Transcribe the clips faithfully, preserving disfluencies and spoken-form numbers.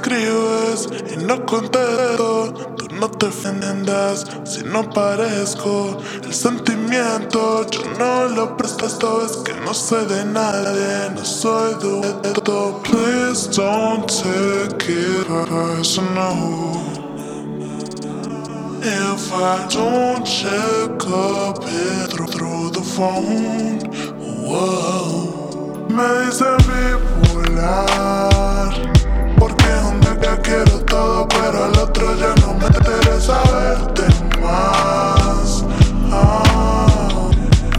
escribes y no contesto. Tú no te ofendas si no parezco el sentimiento. Yo no lo presto, esto es que no sé de nadie, no soy dueto. Please don't take it personal. If I don't check up it through, through the phone, whoa. Me dice bipolar, porque un día quiero todo, pero al otro ya no me interesa verte más. Ah.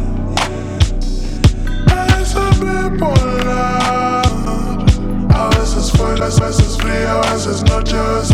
Me dice bipolar, a veces fuego, a veces frío, a veces noche, a veces